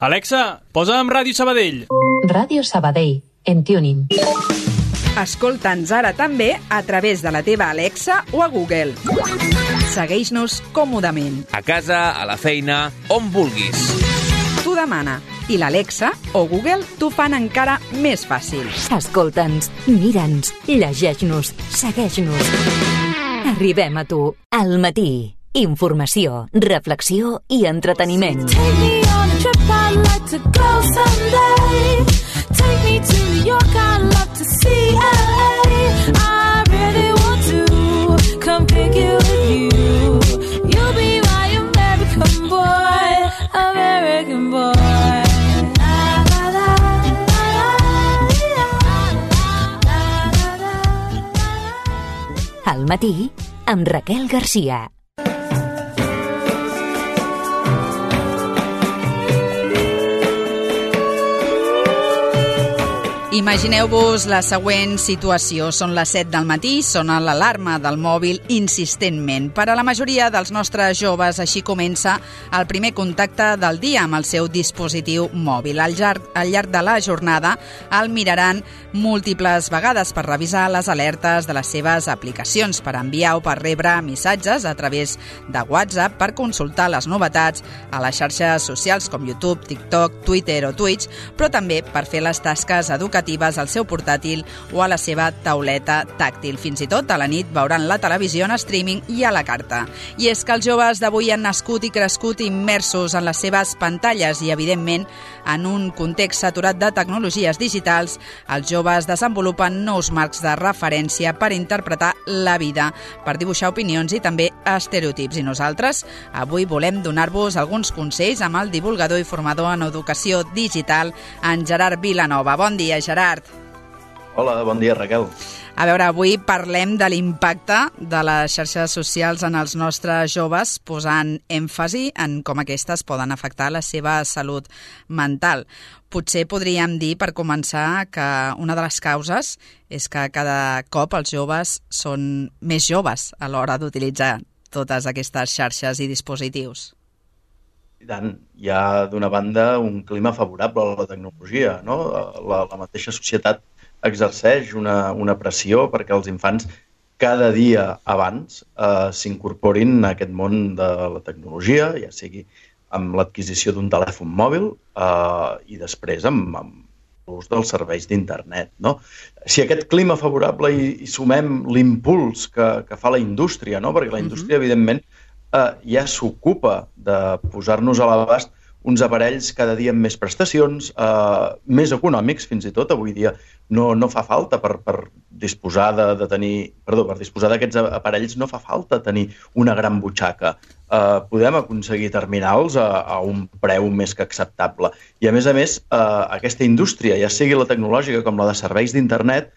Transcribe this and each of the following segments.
Alexa, posa'm Ràdio Sabadell. Ràdio Sabadell, en tuning. Escolta'ns ara també a través de la teva Alexa o a Google. Segueix-nos còmodament. A casa, a la feina, on vulguis. Tu demana i l'Alexa o Google t'ho fan encara més fàcil. Escolta'ns, mira'ns, llegeix-nos, segueix-nos. Arribem a tu, al matí. Informació, reflexió i entreteniment. Take me on a trip, I'd like to go someday. Take me to New York, I'd love to see LA. I really want to come pick you with you. You'll be my American boy, American boy. Al matí, amb Raquel Garcia. Imagineu-vos la següent situació. Són les 7 del matí, sona l'alarma del mòbil insistentment. Per a la majoria dels nostres joves, així comença el primer contacte del dia amb el seu dispositiu mòbil. Al llarg de la jornada el miraran múltiples vegades per revisar les alertes de les seves aplicacions, per enviar o per rebre missatges a través de WhatsApp, per consultar les novetats a les xarxes socials com YouTube, TikTok, Twitter o Twitch, però també per fer les tasques educatives al seu portàtil o a la seva tauleta tàctil. Fins i tot a la nit veuran la televisió en streaming i a la carta. I és que els joves d'avui han nascut i crescut immersos en les seves pantalles i, evidentment, en un context saturat de tecnologies digitals, els joves desenvolupen nous marcs de referència per interpretar la vida, per dibuixar opinions i també estereotips. I nosaltres avui volem donar-vos alguns consells amb el divulgador i formador en educació digital, en Gerard Vilanova. Bon dia, Gerard. Hola, bon dia, Raquel. A veure, avui parlem de l'impacte de les xarxes socials en els nostres joves, posant èmfasi en com aquestes poden afectar la seva salut mental. Potser podríem dir, per començar, que una de les causes és que cada cop els joves són més joves a l'hora d'utilitzar totes aquestes xarxes i dispositius. I tant, hi ha d'una banda un clima favorable a la tecnologia, no? La mateixa societat exerceix una pressió perquè els infants cada dia abans s'incorporin a aquest món de la tecnologia, ja sigui amb l'adquisició d'un telèfon mòbil i després amb l'ús dels serveis d'internet, no? Si aquest clima favorable hi sumem l'impuls que fa la indústria, no? Perquè la indústria, evidentment, ja s'ocupa de posar-nos a l'abast uns aparells cada dia amb més prestacions, més econòmics fins i tot. Avui dia no fa falta per disposar d'aquests aparells, no fa falta tenir una gran butxaca. Podem aconseguir terminals a un preu més que acceptable. I a més, aquesta indústria, ja sigui la tecnològica com la de serveis d'internet,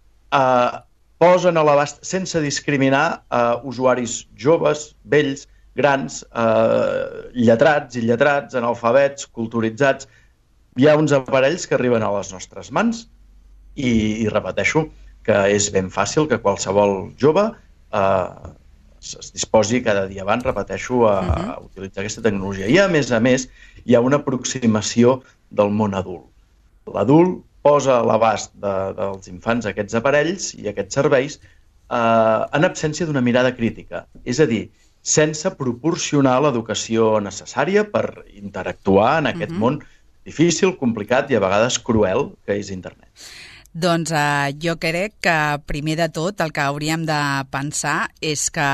posen a l'abast sense discriminar usuaris joves, vells, grans, lletrats, il·lletrats, analfabets, culturitzats. Hi ha uns aparells que arriben a les nostres mans i repeteixo que és ben fàcil que qualsevol jove es disposi cada dia abans, repeteixo, a utilitzar aquesta tecnologia. I a més, hi ha una aproximació del món adult. L'adult posa a l'abast dels infants aquests aparells i aquests serveis en absència d'una mirada crítica. És a dir, sense proporcionar l'educació necessària per interactuar en aquest món difícil, complicat i a vegades cruel que és internet. Doncs jo crec que primer de tot el que hauríem de pensar és que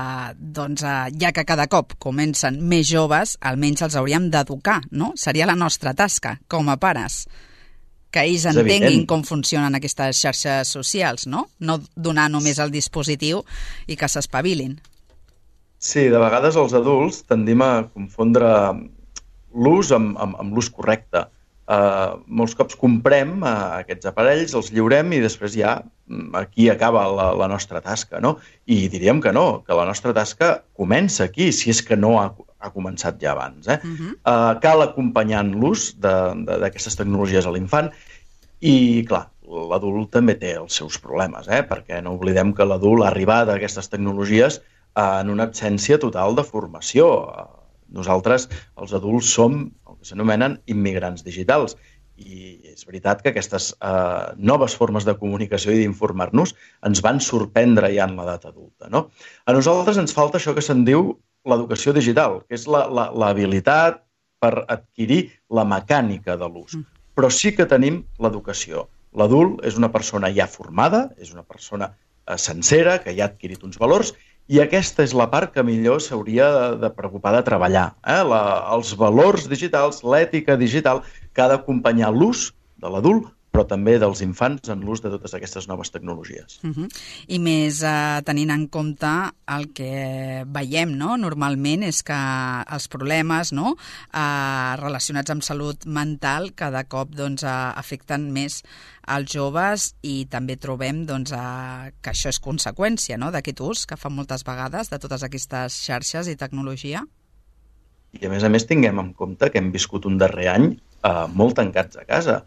ja que cada cop comencen més joves, almenys els hauríem d'educar, no? Seria la nostra tasca com a pares, que ells entenguin com funcionen aquestes xarxes socials, no? No donar només el dispositiu i que s'espavilin. Sí, de vegades els adults tendim a confondre l'ús amb l'ús correcte. Molts cops comprem aquests aparells, els lliurem i després ja aquí acaba la nostra tasca, no? I diríem que no, que la nostra tasca comença aquí, si és que no ha començat ja abans. Cal acompanyar l'ús d'aquestes tecnologies a l'infant i, clar, l'adult també té els seus problemes, perquè no oblidem que l'adult ha arribat a aquestes tecnologies en una absència total de formació. Nosaltres, els adults, som el que s'anomenen immigrants digitals. I és veritat que aquestes noves formes de comunicació i d'informar-nos ens van sorprendre ja en l'edat adulta, no? A nosaltres ens falta això que se'n diu l'educació digital, que és l'habilitat per adquirir la mecànica de l'ús. Però sí que tenim l'educació. L'adult és una persona ja formada, és una persona sencera, que ja ha adquirit uns valors, i aquesta és la part que millor s'hauria de preocupar de treballar. Els valors digitals, l'ètica digital, que ha d'acompanyar l'ús de l'adult, però també dels infants en l'ús de totes aquestes noves tecnologies. I més tenint en compte el que veiem, no? Normalment és que els problemes, no? Relacionats amb salut mental cada cop afecten més als joves i també trobem que això és conseqüència, no? D'aquest ús que fan moltes vegades de totes aquestes xarxes i tecnologia. I a més tinguem en compte que hem viscut un darrer any molt tancats a casa.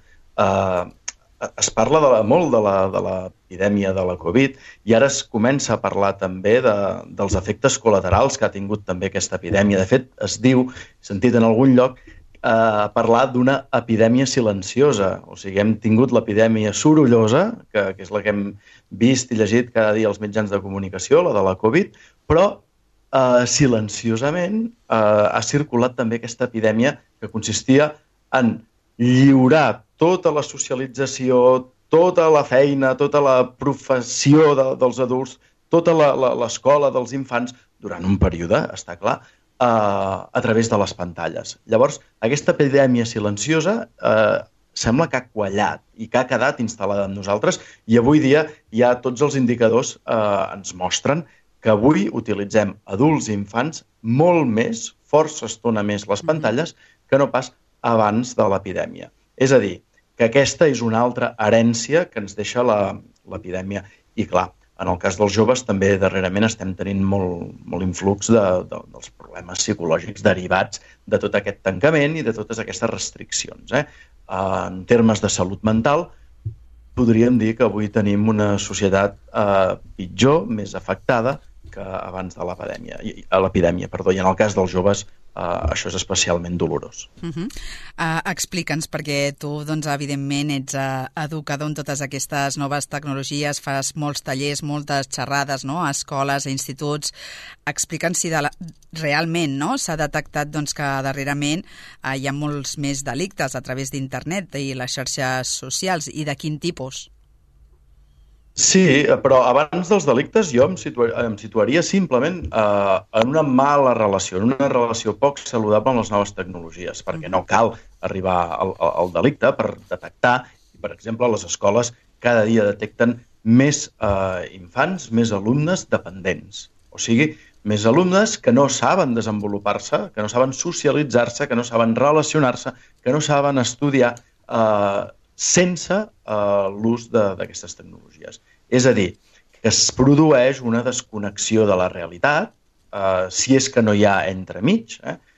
Es parla molt de l'epidèmia de la Covid i ara es comença a parlar també dels efectes col·laterals que ha tingut també aquesta epidèmia. De fet, es diu, he sentit en algun lloc, parlar d'una epidèmia silenciosa. O sigui, hem tingut l'epidèmia sorollosa, que és la que hem vist i llegit cada dia als mitjans de comunicació, la de la Covid, però silenciosament ha circulat també aquesta epidèmia que consistia en lliurar tota la socialització, tota la feina, tota la professió dels adults, tota l'escola dels infants durant un període, està clar, a través de les pantalles. Llavors, aquesta epidèmia silenciosa sembla que ha quallat i que ha quedat instal·lada en nosaltres i avui dia ja tots els indicadors ens mostren que avui utilitzem adults i infants molt més, força estona més les pantalles que no pas abans de l'epidèmia. És a dir, que aquesta és una altra herència que ens deixa l'epidèmia. I clar, en el cas dels joves també darrerament estem tenint molt influx dels problemes psicològics derivats de tot aquest tancament i de totes aquestes restriccions. En termes de salut mental, podríem dir que avui tenim una societat pitjor, més afectada que abans de l'epidèmia. I en el cas dels joves això és especialment dolorós. Explica'ns, perquè tu, evidentment, ets educador en totes aquestes noves tecnologies, fas molts tallers, moltes xerrades a escoles, a instituts. Explica'ns si realment s'ha detectat que darrerament hi ha molts més delictes a través d'internet i les xarxes socials, i de quin tipus? Sí, però abans dels delictes jo em situaria simplement en una mala relació, en una relació poc saludable amb les noves tecnologies, perquè no cal arribar al delicte per detectar, i per exemple, les escoles cada dia detecten més infants, més alumnes dependents. O sigui, més alumnes que no saben desenvolupar-se, que no saben socialitzar-se, que no saben relacionar-se, que no saben estudiar sense l'ús d'aquestes tecnologies. És a dir, que es produeix una desconnexió de la realitat, si és que no hi ha entremig,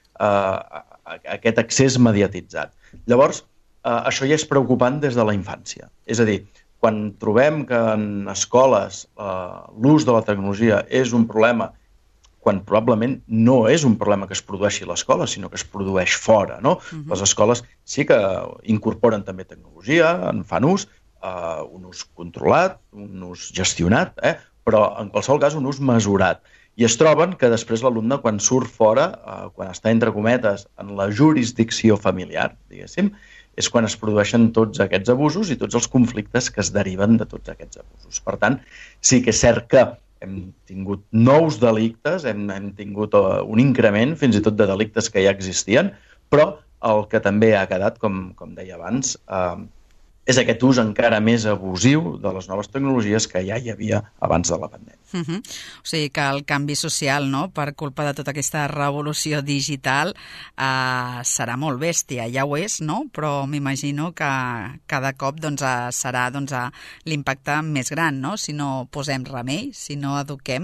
aquest accés mediatitzat. Llavors, això ja és preocupant des de la infància. És a dir, quan trobem que en escoles l'ús de la tecnologia és un problema, quan probablement no és un problema que es produeixi a l'escola, sinó que es produeix fora, no? Les escoles sí que incorporen també tecnologia, en fan ús, un ús controlat, un ús gestionat, però en qualsevol cas un ús mesurat. I es troben que després l'alumne, quan surt fora, quan està entre cometes en la jurisdicció familiar, diguéssim, és quan es produeixen tots aquests abusos i tots els conflictes que es deriven de tots aquests abusos. Per tant, sí que és cert que hem tingut nous delictes, hem tingut un increment fins i tot de delictes que ja existien, però el que també ha quedat, com deia abans, és aquest ús encara més abusiu de les noves tecnologies que ja hi havia abans de la pandèmia. O sigui que el canvi social, per culpa de tota aquesta revolució digital, serà molt bèstia, ja ho és, però m'imagino que cada cop serà l'impacte més gran, si no posem remei, si no eduquem.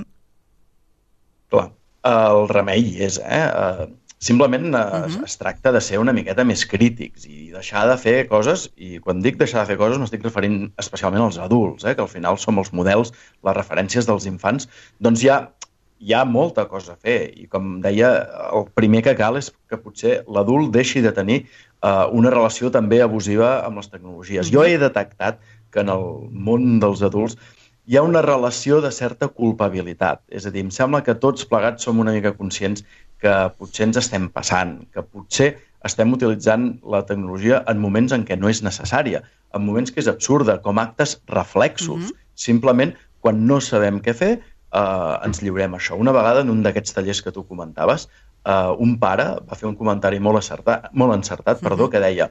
Clar, el remei és, simplement es tracta de ser una miqueta més crítics i deixar de fer coses, i quan dic deixar de fer coses m'estic referint especialment als adults, que al final som els models, les referències dels infants, doncs ja hi ha molta cosa a fer i, com deia, el primer que cal és que potser l'adult deixi de tenir una relació també abusiva amb les tecnologies. Jo he detectat que en el món dels adults hi ha una relació de certa culpabilitat. És a dir, em sembla que tots plegats som una mica conscients que potser ens estem passant, que potser estem utilitzant la tecnologia en moments en què no és necessària, en moments que és absurda, com actes reflexos. Simplement, quan no sabem què fer, ens lliurem a això. Una vegada, en un d'aquests tallers que tu comentaves, un pare va fer un comentari molt encertat, que deia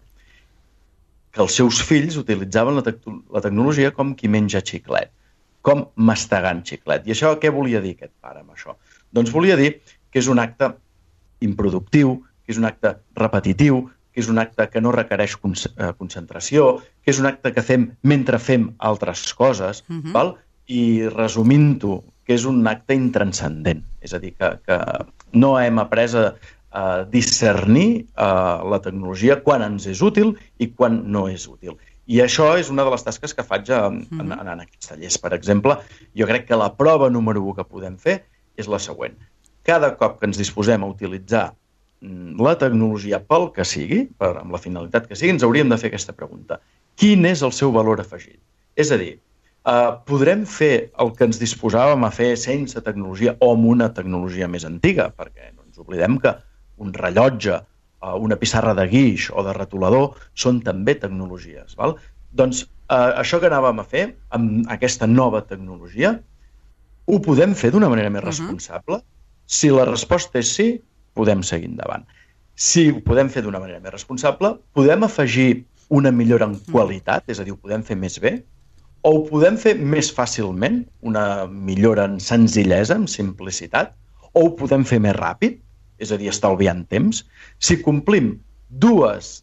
que els seus fills utilitzaven la tecnologia com qui menja xiclet, com mastegant xiclet. I això què volia dir aquest pare amb això? Doncs volia dir que és un acte improductiu, que és un acte repetitiu, que és un acte que no requereix concentració, que és un acte que fem mentre fem altres coses, val? I resumint-ho, que és un acte intranscendent. És a dir, que no hem après a discernir la tecnologia quan ens és útil i quan no és útil. I això és una de les tasques que faig en aquests tallers. Per exemple, jo crec que la prova número 1 que podem fer és la següent. Cada cop que ens disposem a utilitzar la tecnologia pel que sigui, amb la finalitat que sigui, ens hauríem de fer aquesta pregunta. Quin és el seu valor afegit? És a dir, podrem fer el que ens disposàvem a fer sense tecnologia o amb una tecnologia més antiga, perquè no ens oblidem que un rellotge, una pissarra de guix o de retolador són també tecnologies. Val? Doncs això que anàvem a fer amb aquesta nova tecnologia ho podem fer d'una manera més responsable? Si la resposta és sí, podem seguir endavant. Si ho podem fer d'una manera més responsable, podem afegir una millora en qualitat, és a dir, ho podem fer més bé, o ho podem fer més fàcilment, una millora en senzillesa, en simplicitat, o ho podem fer més ràpid, és a dir, estalviant temps. Si complim dos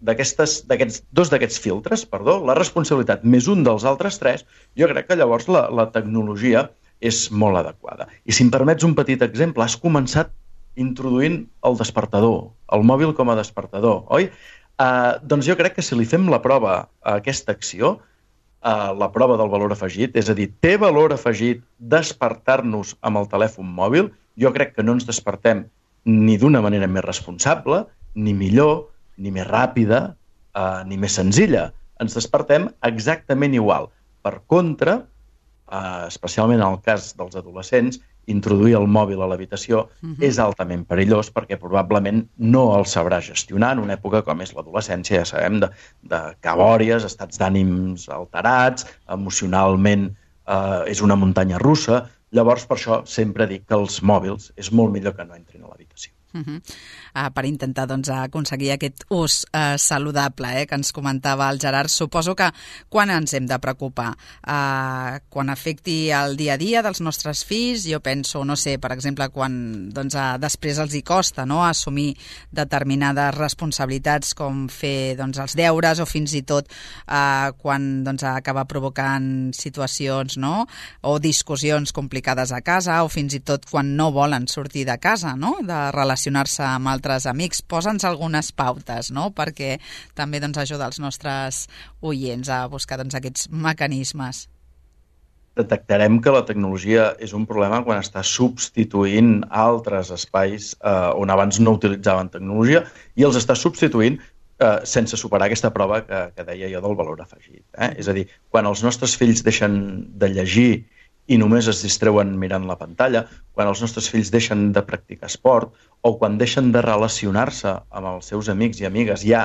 d'aquests filtres, la responsabilitat més un dels altres 3, jo crec que llavors la tecnologia és molt adequada. I si em permets un petit exemple, has començat introduint el despertador, el mòbil com a despertador, oi? Doncs jo crec que si li fem la prova a aquesta acció, la prova del valor afegit, és a dir, té valor afegit despertar-nos amb el telèfon mòbil, jo crec que no ens despertem ni d'una manera més responsable, ni millor, ni més ràpida, ni més senzilla. Ens despertem exactament igual. Per contra, especialment en el cas dels adolescents, introduir el mòbil a l'habitació és altament perillós perquè probablement no el sabrà gestionar en una època com és l'adolescència, ja sabem, de cabòries, estats d'ànims alterats, emocionalment és una muntanya russa. Llavors, per això, sempre dic que els mòbils és molt millor que no entrin a l'habitació. Per intentar aconseguir aquest ús saludable que ens comentava el Gerard. Suposo que quan ens hem de preocupar? Quan afecti el dia a dia dels nostres fills, jo penso, no sé, per exemple, quan després els hi costa assumir determinades responsabilitats com fer els deures o fins i tot quan acaba provocant situacions o discussions complicades a casa o fins i tot quan no volen sortir de casa, de relacionar-se amb altres amics. Posa'ns algunes pautes, perquè també ajuda els nostres oients a buscar aquests mecanismes. Detectarem que la tecnologia és un problema quan està substituint altres espais on abans no utilitzaven tecnologia i els està substituint sense superar aquesta prova que deia jo del valor afegit. És a dir, quan els nostres fills deixen de llegir i només es distreuen mirant la pantalla, quan els nostres fills deixen de practicar esport o quan deixen de relacionar-se amb els seus amics i amigues, ja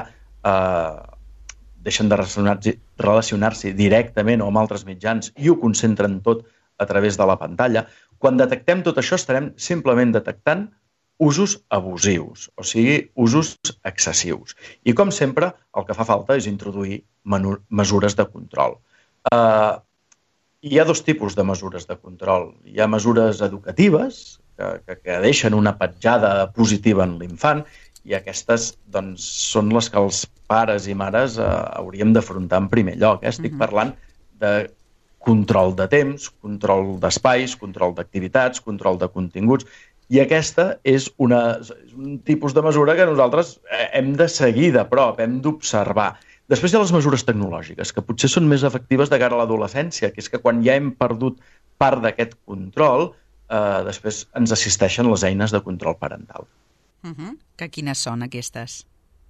deixen de relacionar-se directament o amb altres mitjans i ho concentren tot a través de la pantalla. Quan detectem tot això estarem simplement detectant usos abusius, o sigui, usos excessius. I com sempre, el que fa falta és introduir mesures de control. Hi ha dos tipus de mesures de control. Hi ha mesures educatives, que deixen una petjada positiva en l'infant, i aquestes són les que els pares i mares hauríem d'afrontar en primer lloc. Estic parlant de control de temps, control d'espais, control d'activitats, control de continguts, i aquesta és un tipus de mesura que nosaltres hem de seguir de prop, hem d'observar. Després hi ha les mesures tecnològiques, que potser són més efectives de cara a l'adolescència, que és que quan ja hem perdut part d'aquest control, després ens assisteixen les eines de control parental. Que quines són aquestes?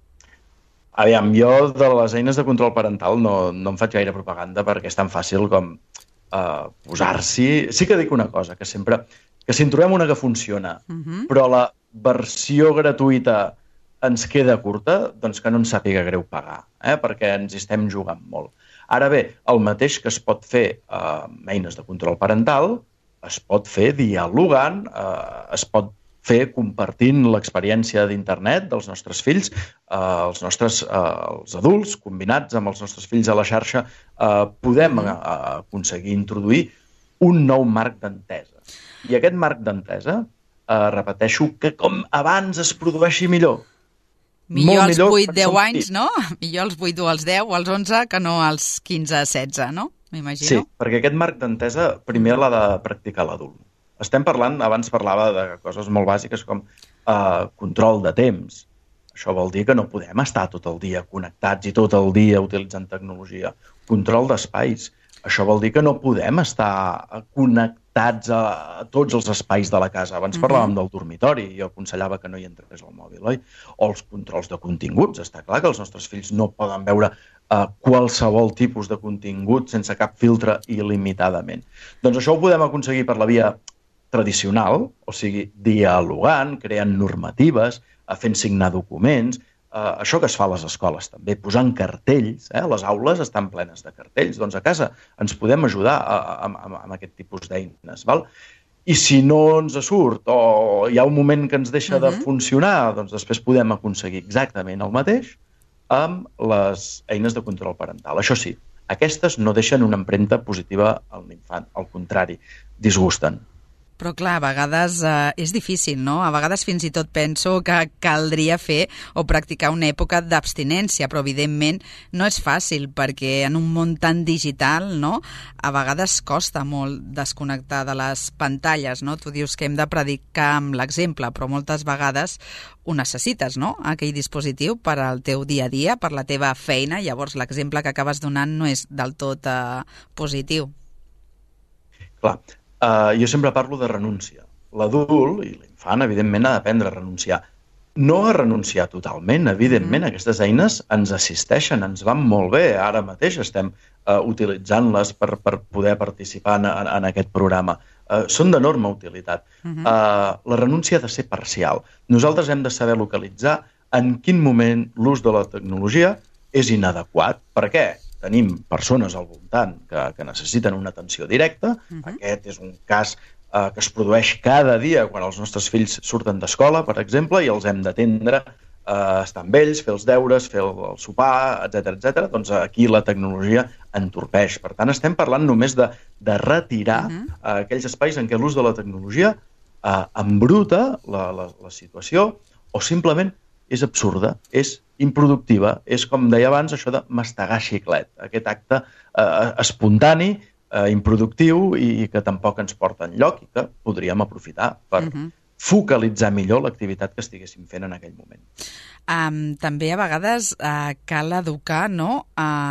Aviam, jo de les eines de control parental no em faig gaire propaganda perquè és tan fàcil com posar-s'hi... Sí que dic una cosa, que sempre... Que si en trobem una que funciona, però la versió gratuïta ens queda curta, doncs que no ens sàpiga greu pagar, perquè ens hi estem jugant molt. Ara bé, el mateix que es pot fer amb eines de control parental, es pot fer dialogant, es pot fer compartint l'experiència d'internet dels nostres fills, els adults combinats amb els nostres fills a la xarxa, podem aconseguir introduir un nou marc d'entesa. I aquest marc d'entesa, repeteixo, que com abans es produeixi millor. Millor als 8-10 anys, no? Millor als 8 o als 10 o als 11 que no als 15-16, no? M'imagino. Sí, perquè aquest marc d'entesa primer l'ha de practicar l'adult. Estem parlant, abans parlava de coses molt bàsiques com control de temps. Això vol dir que no podem estar tot el dia connectats i tot el dia utilitzant tecnologia. Control d'espais. Això vol dir que no podem estar connectats a tots els espais de la casa. Abans parlàvem del dormitori i jo aconsellava que no hi entrés el mòbil, oi? O els controls de continguts. Està clar que els nostres fills no poden veure qualsevol tipus de contingut sense cap filtre il·limitadament. Doncs això ho podem aconseguir per la via tradicional, o sigui, dialogant, creant normatives, fent signar documents, això que es fa a les escoles també, posant cartells, les aules estan plenes de cartells, doncs a casa ens podem ajudar amb aquest tipus d'eines, val? I si no ens surt o hi ha un moment que ens deixa de funcionar, doncs després podem aconseguir exactament el mateix amb les eines de control parental. Això sí, aquestes no deixen una empremta positiva a l'infant, al contrari, disgusten. Però clar, a vegades és difícil, no? A vegades fins i tot penso que caldria fer o practicar una època d'abstinència, però evidentment no és fàcil perquè en un món tan digital, no? A vegades costa molt desconnectar de les pantalles, no? Tu dius que hem de predicar amb l'exemple, però moltes vegades ho necessites, no? Aquell dispositiu per al teu dia a dia, per la teva feina, llavors l'exemple que acabes donant no és del tot positiu. Clar. Jo sempre parlo de renúncia. L'adult i l'infant, evidentment, ha d'aprendre a renunciar. No a renunciar totalment, evidentment, aquestes eines ens assisteixen, ens van molt bé. Ara mateix estem utilitzant-les per poder participar en aquest programa. Són d'enorme utilitat. La renúncia ha de ser parcial. Nosaltres hem de saber localitzar en quin moment l'ús de la tecnologia és inadequat. Per què? Tenim persones al voltant que necessiten una atenció directa. Aquest és un cas que es produeix cada dia quan els nostres fills surten d'escola, per exemple, i els hem d'atendre, estar amb ells, fer els deures, fer el sopar, etc. Doncs aquí la tecnologia entorpeix. Per tant, estem parlant només de retirar aquells espais en què l'ús de la tecnologia embruta la situació o simplement és absurda, és improductiva, és, com deia abans, això de mastegar xiclet, aquest acte espontani, improductiu i que tampoc ens porta enlloc i que podríem aprofitar per focalitzar millor l'activitat que estiguéssim fent en aquell moment. També a vegades cal educar, no?,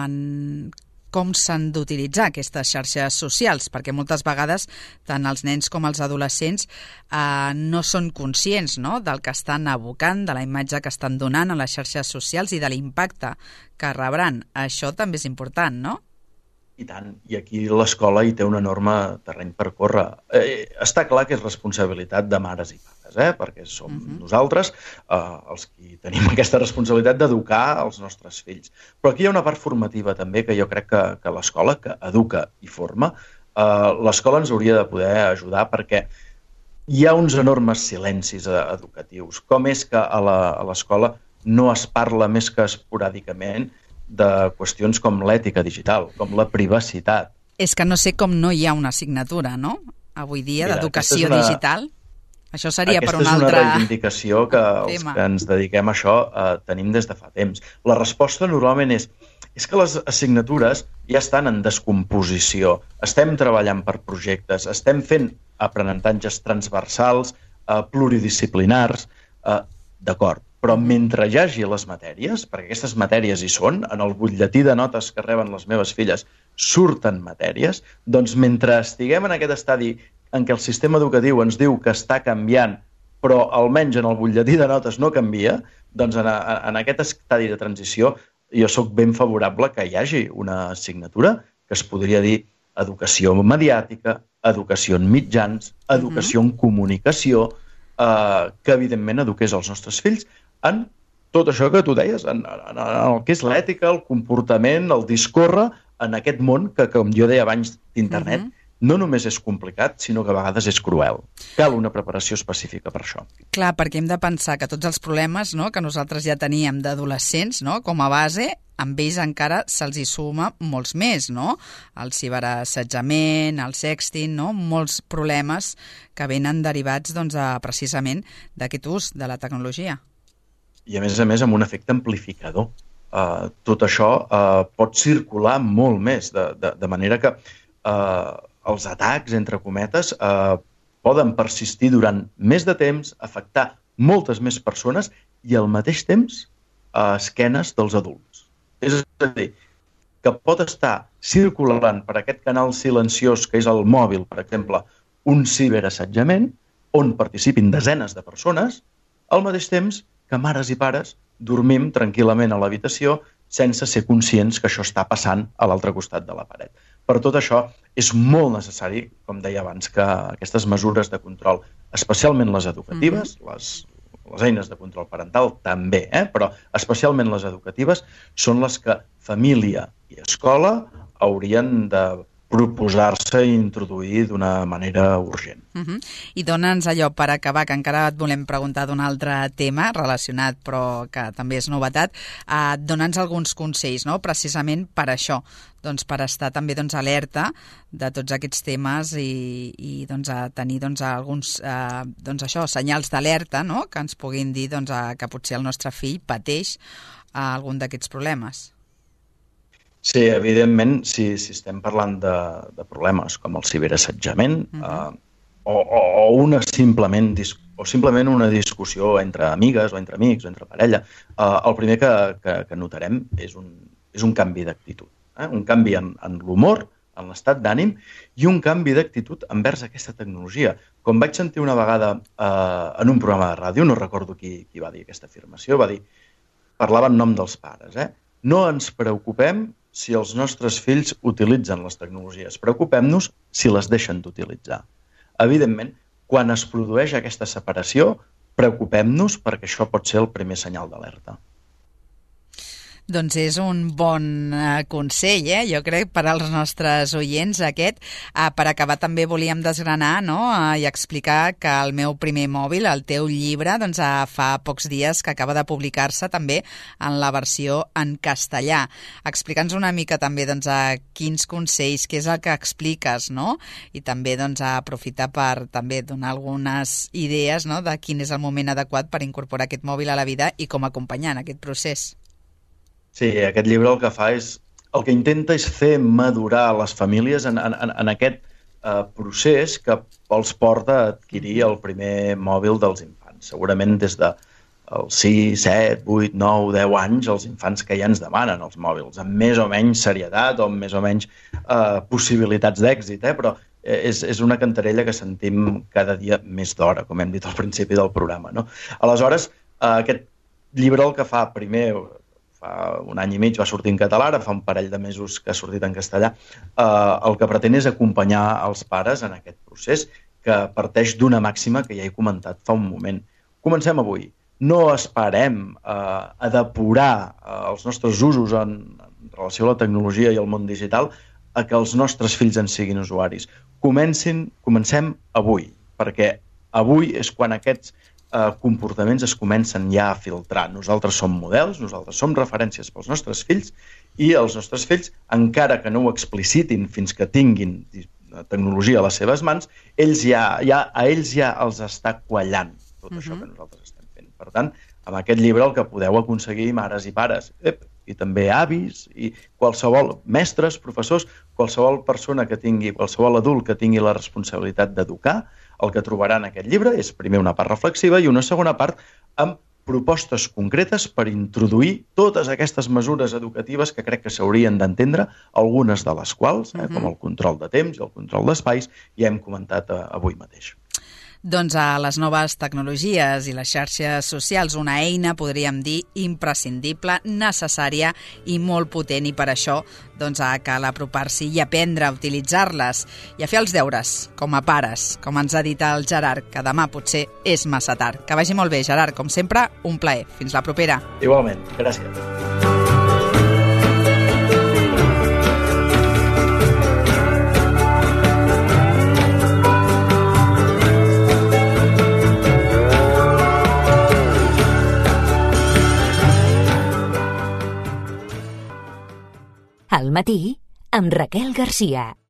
en com s'han d'utilitzar aquestes xarxes socials, perquè moltes vegades tant els nens com els adolescents no són conscients, no?, del que estan abocant, de la imatge que estan donant a les xarxes socials i de l'impacte que rebran. Això també és important, no? I tant, i aquí l'escola hi té un enorme terreny per córrer. Està clar que és responsabilitat de mares i pares, perquè som nosaltres els qui tenim aquesta responsabilitat d'educar els nostres fills. Però aquí hi ha una part formativa també que jo crec que l'escola, que educa i forma, l'escola ens hauria de poder ajudar perquè hi ha uns enormes silencis educatius. Com és que a l'escola no es parla més que esporàdicament de qüestions com l'ètica digital, com la privacitat. És que no sé com no hi ha una assignatura, no?, avui dia, d'educació digital. Això seria per un altre... Aquesta és una reivindicació que els que ens dediquem a això tenim des de fa temps. La resposta normalment és que les assignatures ja estan en descomposició. Estem treballant per projectes, estem fent aprenentatges transversals, pluridisciplinars, d'acord. Però mentre hi hagi les matèries, perquè aquestes matèries hi són, en el butlletí de notes que reben les meves filles surten matèries, doncs mentre estiguem en aquest estadi en què el sistema educatiu ens diu que està canviant, però almenys en el butlletí de notes no canvia, doncs en aquest estadi de transició jo sóc ben favorable que hi hagi una assignatura que es podria dir educació mediàtica, educació en mitjans, educació en comunicació, que evidentment eduqués els nostres fills en tot això que tu deies, en el que és l'ètica, el comportament, el discórrer, en aquest món que, com jo deia abans, d'internet, no només és complicat, sinó que a vegades és cruel. Cal una preparació específica per això. Clar, perquè hem de pensar que tots els problemes, no?, que nosaltres ja teníem d'adolescents, no?, com a base, amb ells encara se'ls hi suma molts més, no? El ciberassetjament, el sexting, no? Molts problemes que venen derivats doncs, precisament d'aquest ús de la tecnologia. I a més, amb un efecte amplificador. Tot això pot circular molt més, de manera que els atacs, entre cometes, poden persistir durant més de temps, afectar moltes més persones i al mateix temps a esquenes dels adults. És a dir, que pot estar circulant per aquest canal silenciós que és el mòbil, per exemple, un ciberassetjament on participin desenes de persones, al mateix temps que mares i pares dormim tranquil·lament a l'habitació sense ser conscients que això està passant a l'altre costat de la paret. Per tot això, és molt necessari, com deia abans, que aquestes mesures de control, especialment les educatives, les eines de control parental també, però especialment les educatives, són les que família i escola haurien de proposar-se i introduir d'una manera urgent. I dona'ns allò, per acabar, que encara et volem preguntar d'un altre tema relacionat, però que també és novetat, dona'ns alguns consells, no?, precisament per això, doncs per estar també alerta de tots aquests temes i doncs, a tenir alguns senyals d'alerta, no?, que ens puguin dir que potser el nostre fill pateix algun d'aquests problemes. Sí, evidentment, si estem parlant de problemes com el ciberassetjament o simplement una discussió entre amigues o entre amics o entre parella, el primer que notarem és un canvi d'actitud. Un canvi en l'humor, en l'estat d'ànim i un canvi d'actitud envers aquesta tecnologia. Com vaig sentir una vegada en un programa de ràdio, no recordo qui va dir aquesta afirmació, parlava en nom dels pares. No ens preocupem si els nostres fills utilitzen les tecnologies. Preocupem-nos si les deixen d'utilitzar. Evidentment, quan es produeix aquesta separació, preocupem-nos perquè això pot ser el primer senyal d'alerta. Doncs és un bon consell, jo crec, per als nostres oients aquest. Per acabar també volíem desgranar, no?, i explicar que el meu primer mòbil, el teu llibre, doncs fa pocs dies que acaba de publicar-se també en la versió en castellà. Explica'ns una mica també quins consells, què és el que expliques, no?, i també aprofitar per també donar algunes idees, no?, de quin és el moment adequat per incorporar aquest mòbil a la vida i com acompanyar en aquest procés. Sí, aquest llibre el que intenta és fer madurar les famílies en aquest procés que els porta a adquirir el primer mòbil dels infants. Segurament des dels 6, 7, 8, 9, 10 anys els infants que ja ens demanen els mòbils, amb més o menys serietat o amb més o menys possibilitats d'èxit, però és una cantarella que sentim cada dia més d'hora, com hem dit al principi del programa. Aleshores, aquest llibre el que fa primer... Fa un any i mig va sortir en català, ara fa un parell de mesos que ha sortit en castellà. El que pretén és acompanyar els pares en aquest procés que parteix d'una màxima que ja he comentat fa un moment. Comencem avui. No esperem a depurar els nostres usos en relació a la tecnologia i al món digital a que els nostres fills en siguin usuaris. Comencem avui, perquè avui és quan aquests comportaments es comencen ja a filtrar. Nosaltres som models, nosaltres som referències pels nostres fills i els nostres fills, encara que no ho explicitin fins que tinguin tecnologia a les seves mans, a ells ja els està quallant tot això que nosaltres estem fent. Per tant, amb aquest llibre el que podeu aconseguir, mares i pares, i també avis, i qualsevol mestres, professors, qualsevol persona que tingui, qualsevol adult que tingui la responsabilitat d'educar, el que trobarà en aquest llibre és primer una part reflexiva i una segona part amb propostes concretes per introduir totes aquestes mesures educatives que crec que s'haurien d'entendre, algunes de les quals, com el control de temps i el control d'espais, ja hem comentat avui mateix. Doncs a les noves tecnologies i les xarxes socials, una eina, podríem dir, imprescindible, necessària i molt potent, i per això cal apropar-s'hi i aprendre a utilitzar-les i a fer els deures com a pares, com ens ha dit el Gerard, que demà potser és massa tard. Que vagi molt bé, Gerard, com sempre, un plaer. Fins la propera. Igualment, gràcies. Al matí, amb Raquel Garcia.